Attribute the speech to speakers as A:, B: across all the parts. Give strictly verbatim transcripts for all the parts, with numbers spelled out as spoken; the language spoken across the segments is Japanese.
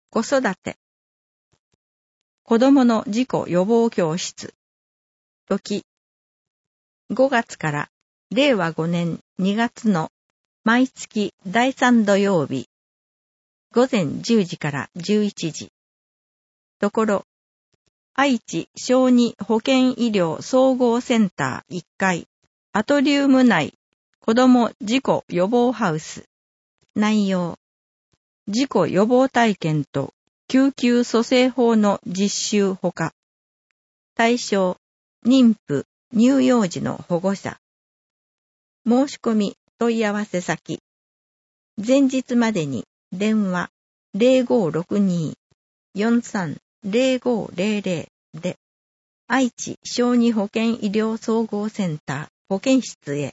A: 子育て。子供の事故予防教室。時。ごがつかられいわごねんにがつの毎月だいさん土曜日。午前じゅうじからじゅういちじ。ところ、愛知小児保健医療総合センターいっかい、アトリウム内子供事故予防ハウス。内容。事故予防体験と救急蘇生法の実習ほか。対象、妊婦、乳幼児の保護者。申し込み、問い合わせ先。前日までに電話 ゼロごろくにーよんさんゼロごゼロゼロ で愛知小児保健医療総合センター保健室へ。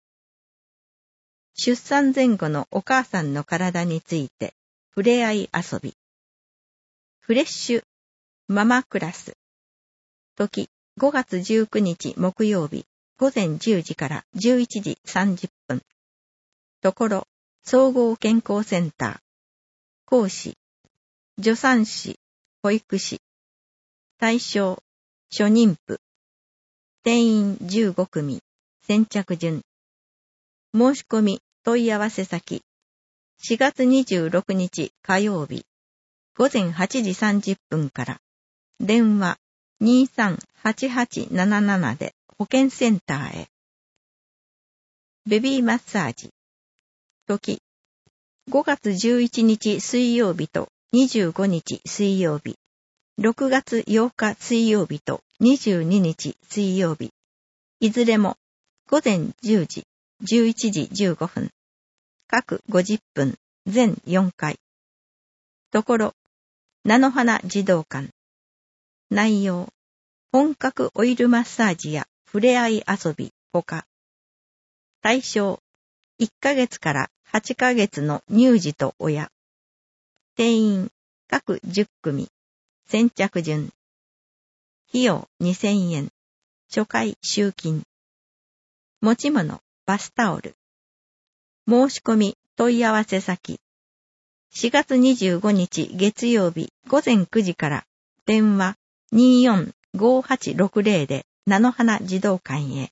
A: 出産前後のお母さんの体について触れ合い遊び。フレッシュママクラス。時ごがつじゅうくにち木曜日午前じゅうじからじゅういちじさんじゅっぷん。ところ総合健康センター。講師助産師保育士。対象初妊婦。定員じゅうごくみ。先着順。申し込み問い合わせ先。しがつにじゅうろくにち火曜日午前はちじさんじゅっぷんから電話 にーさんはちはちななな で保健センターへ。ベビーマッサージ。時ごがつじゅういちにち水曜日とにじゅうごにち水曜日、ろくがつようか水曜日とにじゅうににち水曜日、いずれも午前じゅうじ、じゅういちじじゅうごふん、各ごじゅっぷん、全よんかい。ところ、菜の花児童館。内容、本格オイルマッサージや触れ合い遊びほか。対象、いっかげつからはちかげつの乳児と親。定員、各じゅっくみ。先着順。費用にせんえん。初回集金。持ち物、バスタオル。申し込み、問い合わせ先。しがつにじゅうごにち月曜日午前くじから電話 にーよんごはちろくゼロ で菜の花児童館へ。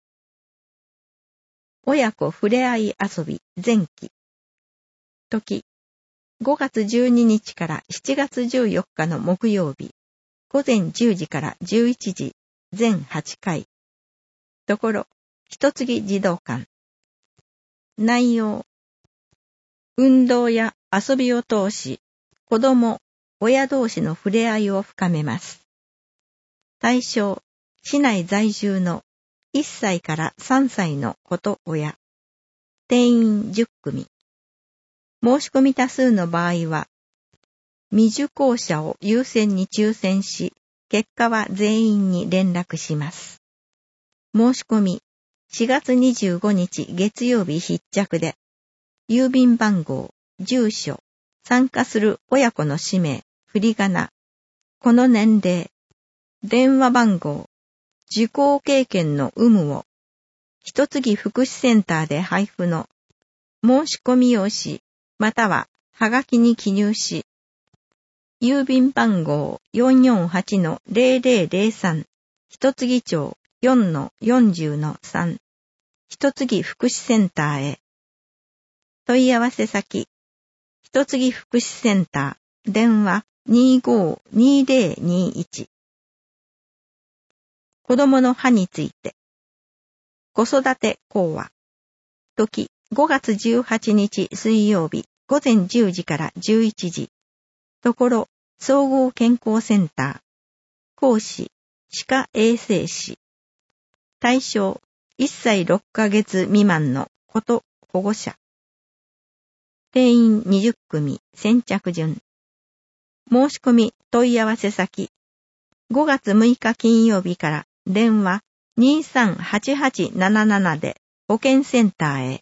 A: 親子ふれあい遊び前期。時ごがつじゅうににちからしちがつじゅうよっかの木曜日午前じゅうじからじゅういちじ全はちかい。ところひとつぎ児童館。内容、運動や遊びを通し子供親同士の触れ合いを深めます。対象、市内在住のいっさいからさんさいの子と親。定員じゅっくみ。申し込み多数の場合は、未受講者を優先に抽選し、結果は全員に連絡します。申し込み、しがつにじゅうごにち月曜日必着で、郵便番号、住所、参加する親子の氏名、振り仮名、この年齢、電話番号、受講経験の有無を、ひとつぎ福祉センターで配布の申し込み用紙、またははがきに記入し、郵便番号 よんよんはちのゼロゼロゼロさん、ひとつぎ町 よんのよんじゅうのさん、ひとつぎ福祉センターへ。問い合わせ先、ひとつぎ福祉センター、電話 にーごーにーぜろにーいち。子供の歯について。子育て講話。時、ごがつじゅうはちにち水曜日、午前じゅうじからじゅういちじ。ところ、総合健康センター。講師、歯科衛生士。対象、いっさいろっかげつ未満の子と保護者。定員にじゅっくみ、先着順。申し込み問い合わせ先。ごがつむいか金曜日から電話 にーさんはちはちなななな で保健センターへ。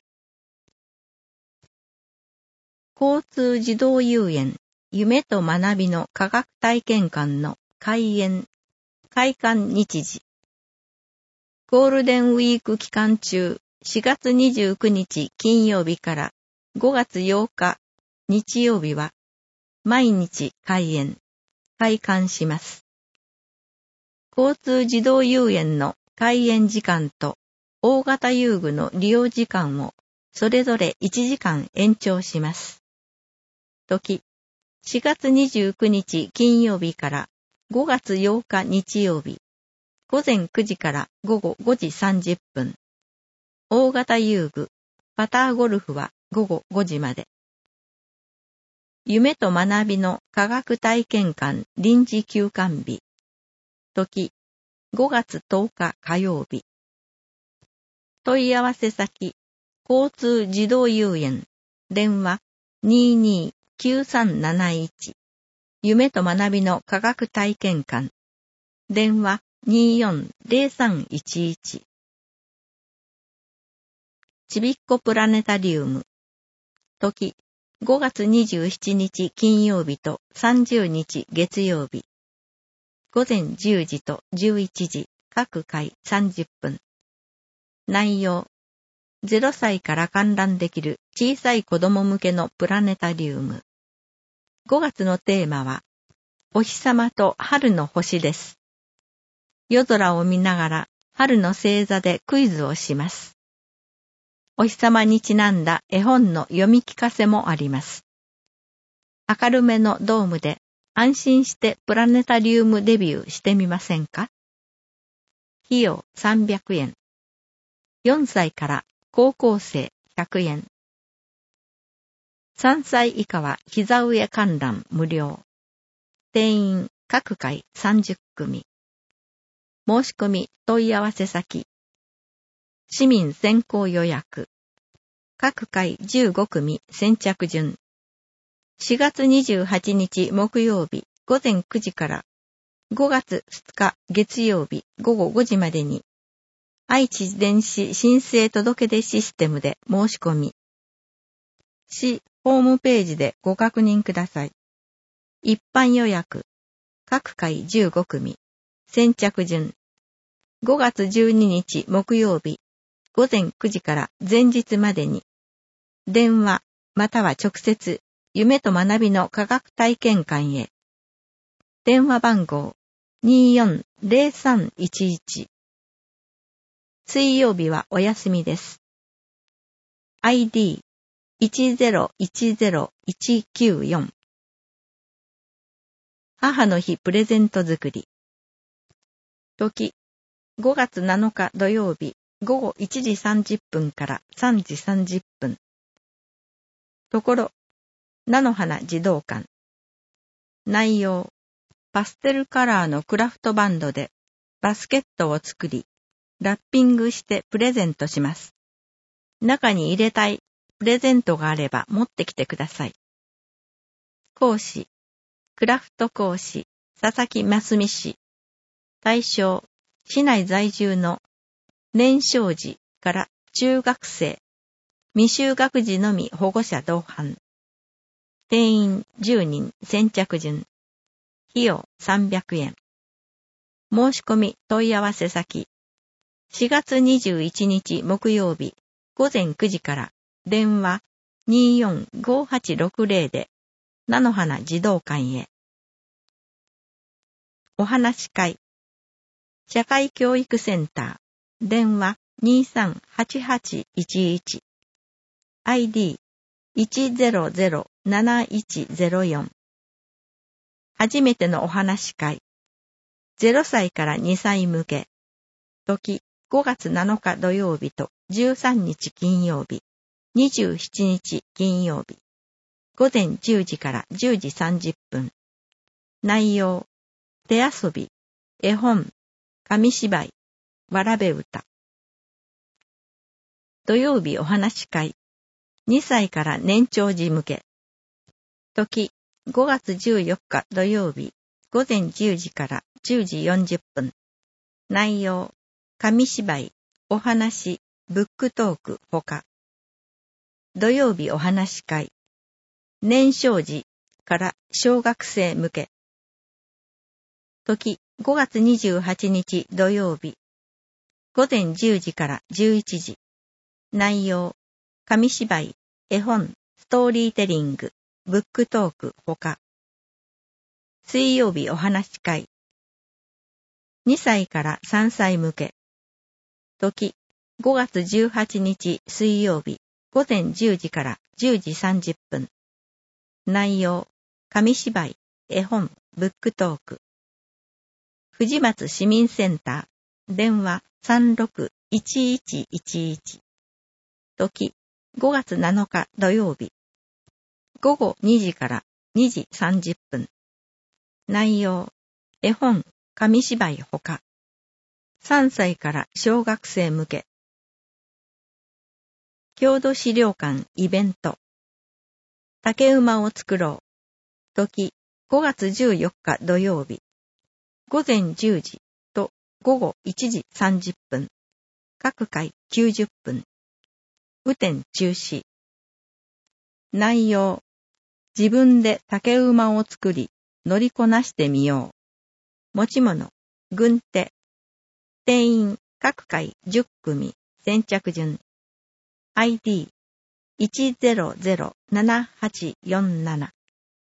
A: 交通児童遊園夢と学びの科学体験館の開園、開館日時。ゴールデンウィーク期間中、しがつにじゅうくにち金曜日からごがつようか日曜日は、 毎日開園、開館します。交通自動遊園の開園時間と大型遊具の利用時間をそれぞれいちじかん延長します。時、しがつにじゅうくにち金曜日からごがつようか日曜日、ごぜんくじからごごごじさんじゅっぷん。大型遊具、パターゴルフはごごごじまで。夢と学びの科学体験館臨時休館日。時、ごがつとおか火曜日。問い合わせ先、交通自動遊園、電話 にーにーきゅうさんなないち。夢と学びの科学体験館、電話 にーよんぜろさんいちいち。ちびっこプラネタリウム。時、ごがつにじゅうしちにち金曜日とさんじゅうにち月曜日。ごぜんじゅうじとじゅういちじ、各回さんじゅっぷん。内容、ゼロさいから観覧できる小さい子供向けのプラネタリウム。ごがつのテーマは、お日様と春の星です。夜空を見ながら春の星座でクイズをします。お日様にちなんだ絵本の読み聞かせもあります。明るめのドームで安心してプラネタリウムデビューしてみませんか？費用さんびゃくえん。よんさいから高校生ひゃくえん。さんさい以下は膝上観覧無料。定員各回さんじゅっくみ。申し込み問い合わせ先。市民先行予約。各回じゅうごくみ先着順。しがつにじゅうはちにち木曜日ごぜんくじからごがつふつか月曜日ごごごじまでに愛知電子申請届出システムで申し込み。市ホームページでご確認ください。一般予約。各回じゅうごくみ。先着順。ごがつじゅうににち木曜日ごぜんくじから前日までに。電話または直接夢と学びの科学体験館へ。電話番号 にーよんぜろさんいちいち。水曜日はお休みです。アイディーいちぜろいちぜろいちきゅうよん。母の日プレゼント作り。時、ごがつなのか土曜日ごごいちじさんじゅっぷんからさんじさんじゅっぷん。ところ、菜の花児童館。内容、パステルカラーのクラフトバンドでバスケットを作り、ラッピングしてプレゼントします。中に入れたいプレゼントがあれば持ってきてください。講師、クラフト講師、佐々木真澄氏。対象、市内在住の年少児から中学生、未就学児のみ保護者同伴。定員じゅうにん先着順。費用さんびゃくえん。申し込み問い合わせ先。しがつにじゅういちにち木曜日ごぜんくじから電話 にーよんごはちろくぜろ で菜の花児童館へ。お話し会。社会教育センター。電話 にーさんはちはちいちいち。アイディーいちぜろぜろなないちぜろよん。初めてのお話し会。ゼロさいからにさい向け。時、ごがつなのか土曜日とじゅうさんにち金曜日、にじゅうしちにち金曜日。ごぜんじゅうじからじゅうじさんじゅっぷん。内容、手遊び、絵本、紙芝居、わらべ歌。土曜日お話し会。にさいから年長児向け。時、ごがつじゅうよっか土曜日、ごぜんじゅうじからじゅうじよんじゅっぷん。内容、紙芝居、お話、ブックトークほか。土曜日お話し会。年少児から小学生向け。時、ごがつにじゅうはちにち土曜日。ごぜんじゅうじからじゅういちじ。内容、紙芝居、絵本、ストーリーテリング、ブックトークほか。 水曜日お話し会。にさいからさんさい向け。時、ごがつじゅうはちにち水曜日、ごぜんじゅうじからじゅうじさんじゅっぷん。内容、紙芝居、絵本、ブックトーク。藤松市民センター、電話 さんろくいちいちいちいち。時、ごがつなのか土曜日、ごごにじからにじさんじゅっぷん。内容、絵本、紙芝居ほか。さんさいから小学生向け。郷土資料館イベント。竹馬を作ろう。時、ごがつじゅうよっか土曜日。ごぜんじゅうじとごごいちじさんじゅっぷん。各回きゅうじゅっぷん。雨天中止。内容、自分で竹馬を作り、乗りこなしてみよう。持ち物、軍手。定員、各回じゅっくみ、先着順。アイディー、いちゼロゼロななはちよんなな。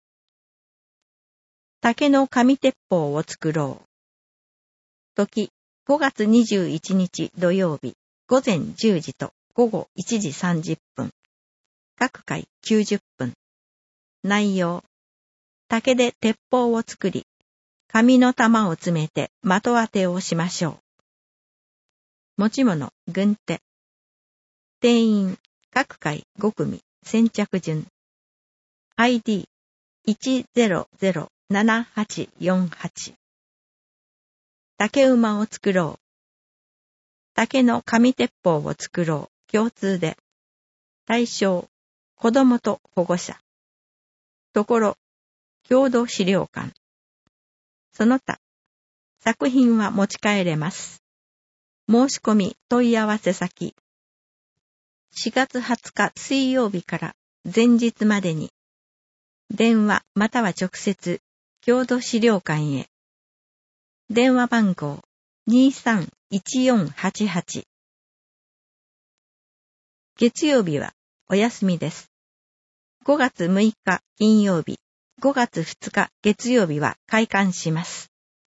A: 竹の紙鉄砲を作ろう。時、ごがつにじゅういちにち土曜日、ごぜんじゅうじとごごいちじさんじゅっぷん。各回きゅうじゅっぷん。内容、竹で鉄砲を作り、紙の玉を詰めて的当てをしましょう。持ち物、軍手。定員、各回ごくみ、先着順。アイディー、いちゼロゼロななはちよんはち。竹馬を作ろう。竹の紙鉄砲を作ろう。共通で。対象、子供と保護者。ところ、郷土資料館。その他、作品は持ち帰れます。申し込み問い合わせ先。しがつはつか水曜日から前日までに。電話または直接、郷土資料館へ。電話番号 にさんいちよんはちはち。月曜日はお休みです。ごがつむいか金曜日、ごがつふつか月曜日は開館します。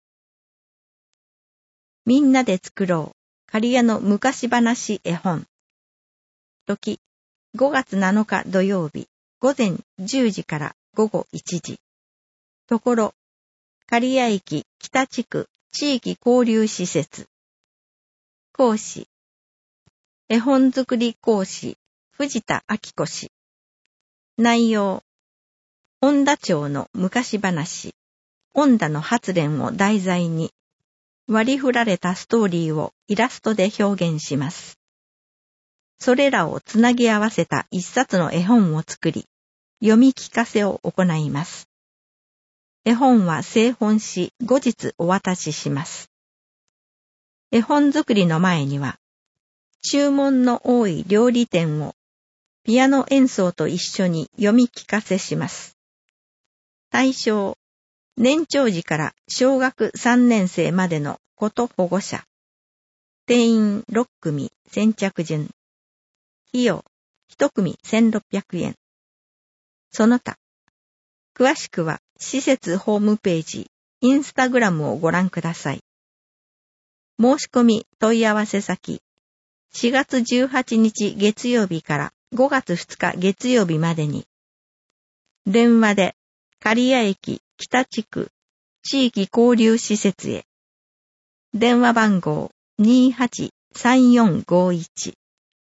A: みんなで作ろう、刈谷の昔話絵本。時、ごがつなのか土曜日、ごぜんじゅうじからごごいちじ。ところ、刈谷駅北地区地域交流施設。講師、絵本作り講師、藤田明子氏。内容、恩田町の昔話、恩田の発言を題材に、割り振られたストーリーをイラストで表現します。それらをつなぎ合わせた一冊の絵本を作り、読み聞かせを行います。絵本は製本し、後日お渡しします。絵本作りの前には、注文の多い料理店をピアノ演奏と一緒に読み聞かせします。対象、年長児から小学さんねんせいまでの子と保護者。定員ろっくみ、先着順。費用、いちくみせんろっぴゃくえん。その他、詳しくは施設ホームページ、インスタグラムをご覧ください。申し込み問い合わせ先、しがつじゅうはちにち月曜日からごがつふつか月曜日までに、電話で刈谷駅北地区地域交流施設へ。電話番号 にーはちさんよんごいち。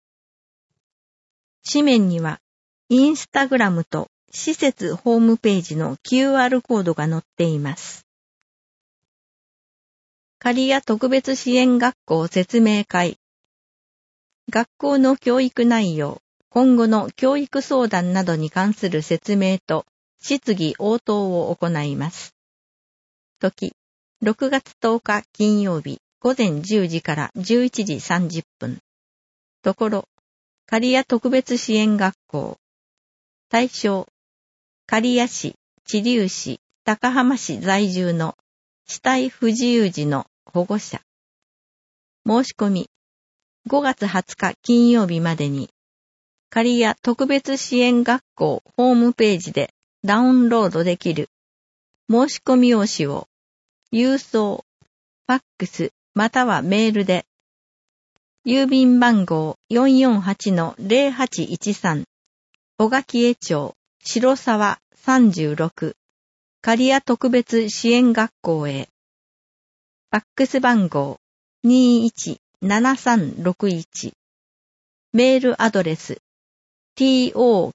A: 紙面にはインスタグラムと施設ホームページの キューアール コードが載っています。刈谷特別支援学校説明会。学校の教育内容、今後の教育相談などに関する説明と質疑応答を行います。時、ろくがつとおか金曜日、ごぜんじゅうじからじゅういちじさんじゅっぷん。ところ、刈谷特別支援学校。対象、刈谷市、知立市、高浜市在住の肢体不自由児の保護者。申し込み、ごがつはつか金曜日までに、刈谷特別支援学校ホームページでダウンロードできる申し込み用紙を、郵送、ファックス、またはメールで、郵便番号 よんよんはちのゼロはちいちさん、小垣江町、白沢さんじゅうろく、刈谷特別支援学校へ。ファックス番号 にいちななさんろくいち。メールアドレス ト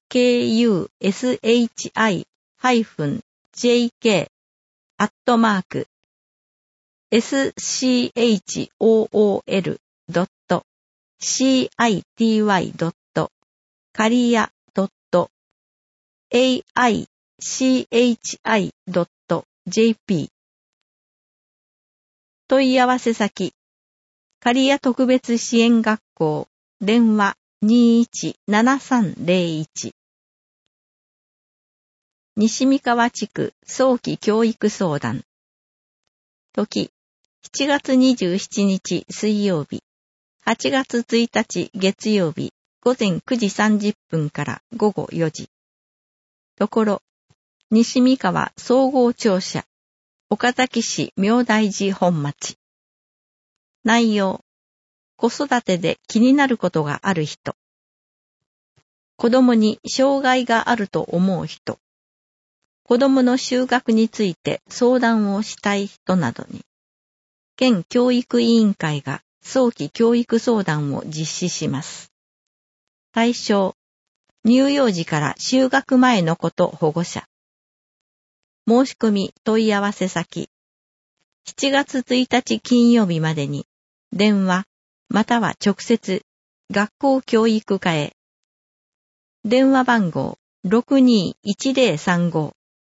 A: クシ アットマーク エスシーエイチオーオーエル ドット シーアイティーワイ ドット カリヤ ドット エーアイシーエイチアイ ドット ジェーピー 問い合わせ先刈谷特別支援学校電話 にいちななさんゼロいち 西三河地区早期教育相談時しちがつにじゅうしちにち水曜日はちがつついたち月曜日午前くじさんじゅっぷんから午後よじところ西三河総合庁舎岡崎市明大寺本町内容子育てで気になることがある人子供に障害があると思う人子供の就学について相談をしたい人などに県教育委員会が早期教育相談を実施します。対象乳幼児から就学前の子と保護者申し込み問い合わせ先しちがつついたち金曜日までに電話または直接学校教育課へ電話番号 ろくにいちゼロさんご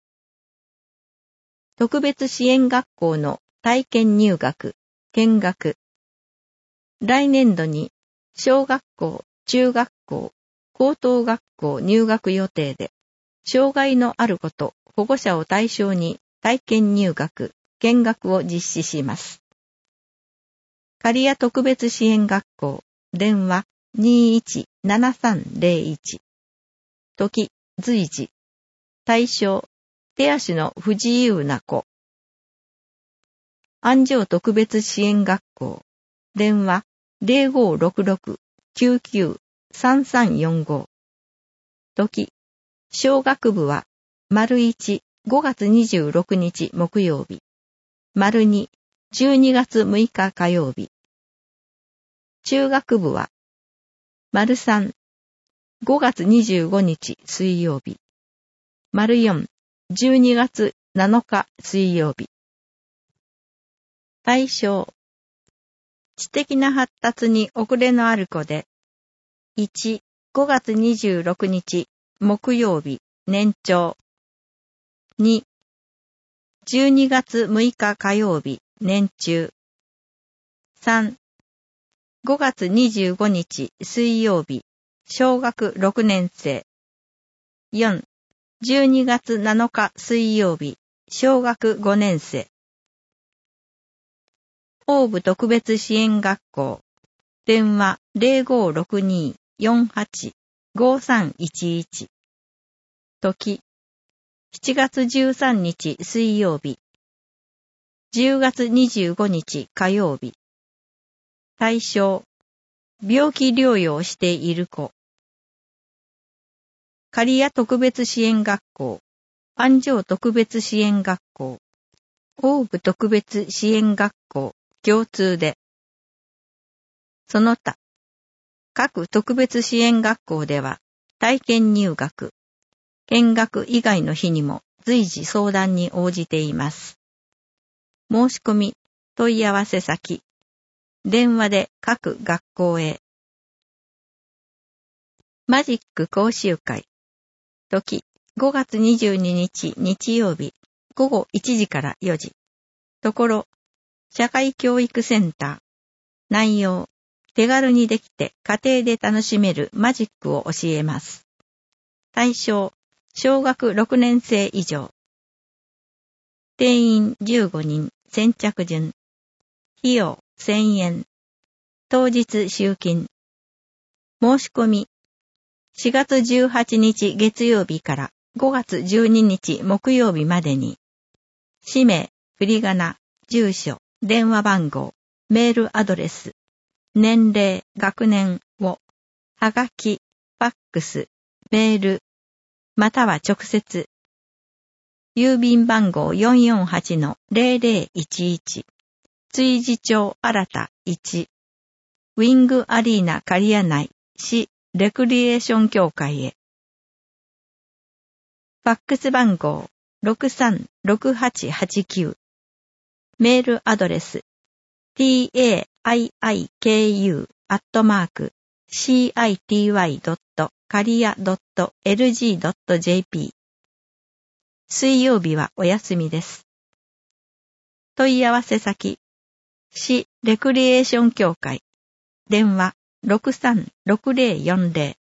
A: 特別支援学校の体験入学見学来年度に小学校中学校高等学校入学予定で障害のある子と保護者を対象に体験入学見学を実施します。刈谷特別支援学校電話 にいちななさんゼロいち 時随時対象手足の不自由な子安城特別支援学校電話 ゼロごろくろく きゅうきゅう さんさんよんご 時小学部は丸いちごがつにじゅうろくにち木曜日丸にじゅうにがつむいか火曜日中学部は丸さんごがつにじゅうごにち水曜日丸よんじゅうにがつなのか水曜日対象知的な発達に遅れのある子でいちごがつにじゅうろくにち木曜日年長にじゅうにがつむいか火曜日年中さんごがつにじゅうごにち水曜日小学ろくねんせいよんじゅうにがつなのか水曜日小学ごねんせい大部特別支援学校電話 ゼロごろくに よんはち ごさんいちいち 時しちがつじゅうさんにち水曜日じゅうがつにじゅうごにち火曜日対象病気療養している子刈谷特別支援学校安城特別支援学校大部特別支援学校共通でその他各特別支援学校では体験入学見学以外の日にも随時相談に応じています。申し込み問い合わせ先電話で各学校へマジック講習会時ごがつにじゅうににち日曜日ごごいちじからよじところ社会教育センター内容手軽にできて家庭で楽しめるマジックを教えます対象小学ろくねんせい以上定員じゅうごにん先着順費用せんえん当日集金申し込みしがつじゅうはちにち月曜日からごがつじゅうににち木曜日までに氏名、振り仮名、住所、電話番号、メールアドレス、年齢、学年を、はがき、ファックス、メール、または直接、郵便番号 よんよんはちのゼロゼロいちいち、築地町新田いち、ウィングアリーナ刈谷内市レクリエーション協会へ。ファックス番号 ろくさんろくはちはちきゅう、メールアドレス ティーエーアイアイケーユー アットマーク シーアイティーワイ ドット カリア ドット エルジー ドット ジェーピー。水曜日はお休みです。問い合わせ先、市レクリエーション協会、電話 ろくさんろくゼロよんゼロ